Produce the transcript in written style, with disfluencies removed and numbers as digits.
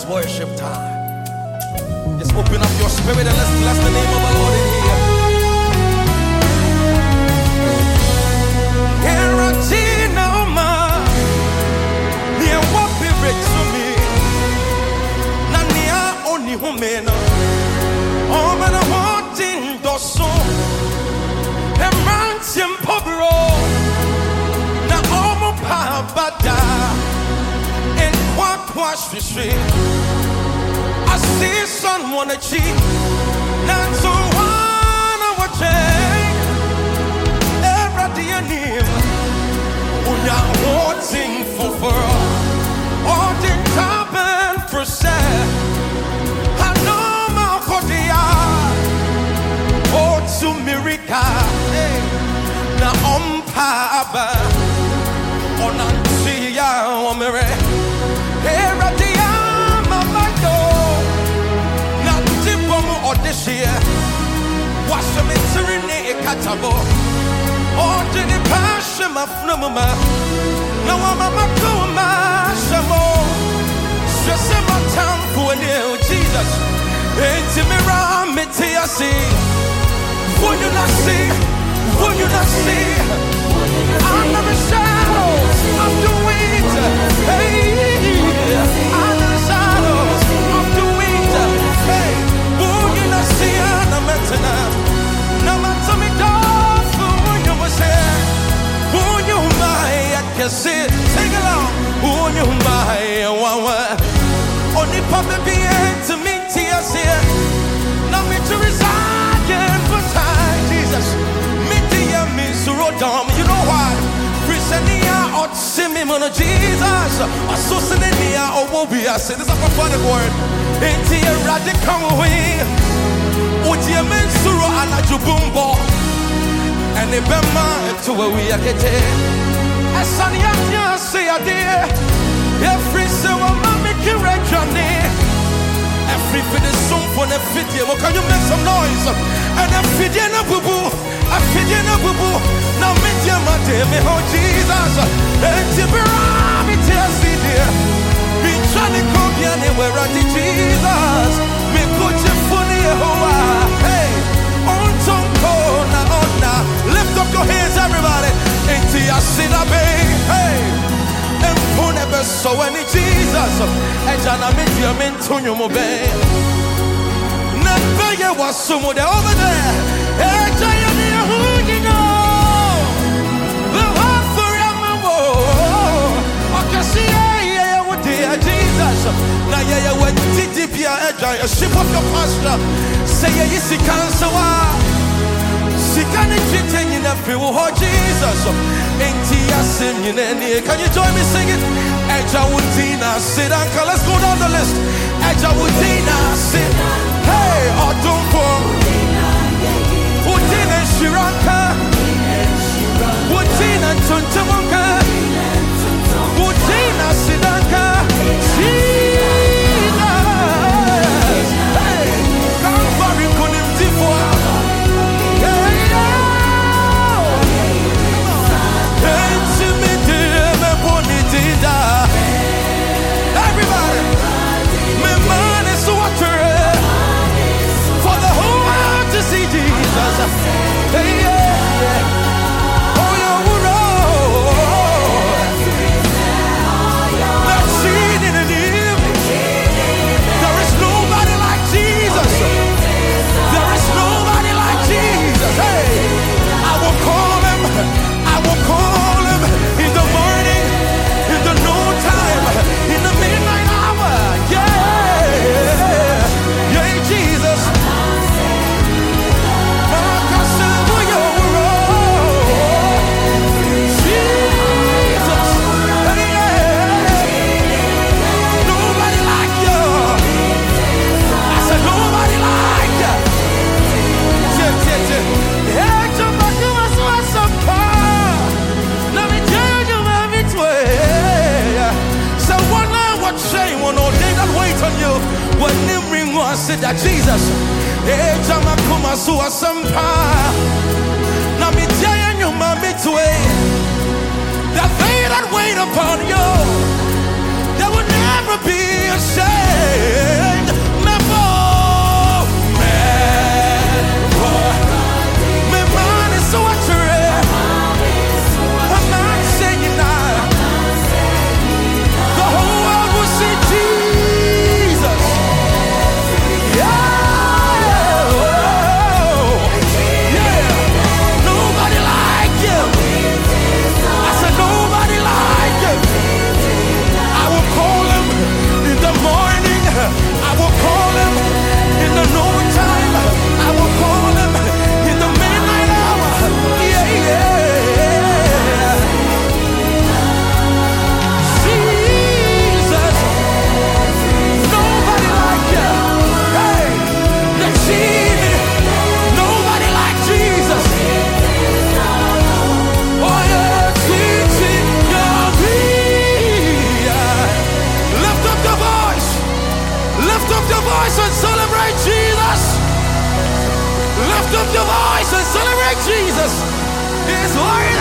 worship time. Just open up your spirit and let's bless the name of the Lord in here. I see someone achieve, not so one of what change. Every day I need, we are wanting for all the top and percent. I know my Kodia, oh to Mirica, now Papa, on Antia, on Mire. This year, watch them in a catabo. Or did the passion of Numama? No, I'm a Macoma, Shamo. Just in my town for you, Jesus. Ain't me around me, see. Will you not see? Will you not see? Under the shadows of the winter. Hey, under the shadows of the winter. Hey. See, I'm metana. No matter me, dog, who you was here, who you my, I can see. Sing along, who you my, one. Only Papa be to me, tears here. Now me to reside for time, Jesus. Me, dear, me, Surodom, you know why? Prisania or Simi, Mono, Jesus. Associania or Wobby, I said, this is a prophetic word. Ain't here radical way. Utia mensuro anajubumbo and bema to where we are getting. Asania say a dear. Every so mammy can write your name. Every fit is soon for the video. Can you make some noise? And a fidiana boo boo, a fidiana boo boo. Now media mate me oh Jesus. And Tiberami tears the dear. Be trying to come here anywhere at Jesus. Me put you funny. Hey, on Tonko, na lift up your hands, everybody. Into your sinner, hey, and who never saw any Jesus. And Jana Media Mintunyo Mobe. Never you was somewhere over there. Hey, Jaya, who you know? The heart forever. I can see, yeah, what dear Jesus. Now, yeah, when Titipia, a ship of your pastor. Say yes, he can't so she can't cheat in a few oh Jesus. Ain't he a singing any? Can you join me singing? Ejawutina, sit uncle, let's go down the list. Ejawutina, sit. Hey, Odumpo, Utina Shiranka, Utina Tuntamunka, Utina Sidanka. Hey, yeah. Oh, said that Jesus, Jama Kuma Sua Sampa, Namitia, you mammy to that they that wait upon you, there will never be ashamed. Never, never. My mind is so accurate. I'm not saying that. The whole world will see Jesus. Yeah. Yeah. Nobody like him. I said nobody like him. I will call him in the morning. I will call him in the noontime. I will call him in the midnight hour. Yeah, yeah. Jesus. Nobody like you. Hey, let's see me. Nobody like Jesus. Oh yeah, teaching your lift up your voice. Lift up your voice and celebrate Jesus. Lift up your voice and celebrate Jesus. He's worthy.